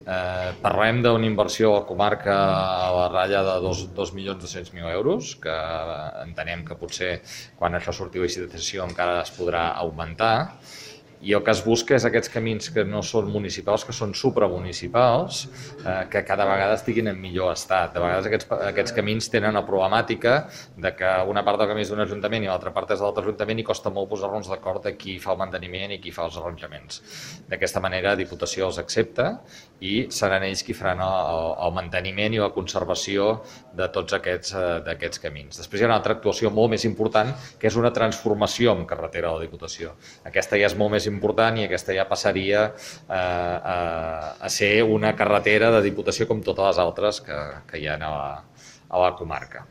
Parlem d'una inversió a la comarca a la ratlla de 2.200.000 euros, que entenem que potser quan això surti a licitació encara es podrà augmentar. I el que es busca és aquests camins que no són municipals, que són supramunicipals, que cada vegada estiguin en millor estat. De vegades aquests camins tenen la problemàtica de que una part del camí és d'un ajuntament i l'altra part és de l'altre ajuntament i costa molt posar-nos d'acord de qui fa el manteniment i qui fa els arranjaments. D'aquesta manera, la Diputació els accepta i seran ells qui faran el manteniment i la conservació de tots aquests camins. Després hi ha una altra actuació molt més important, que és una transformació en carretera de la Diputació. Aquesta ja és molt més important i aquesta ja passaria a ser una carretera de Diputació com totes les altres que hi ha a la comarca.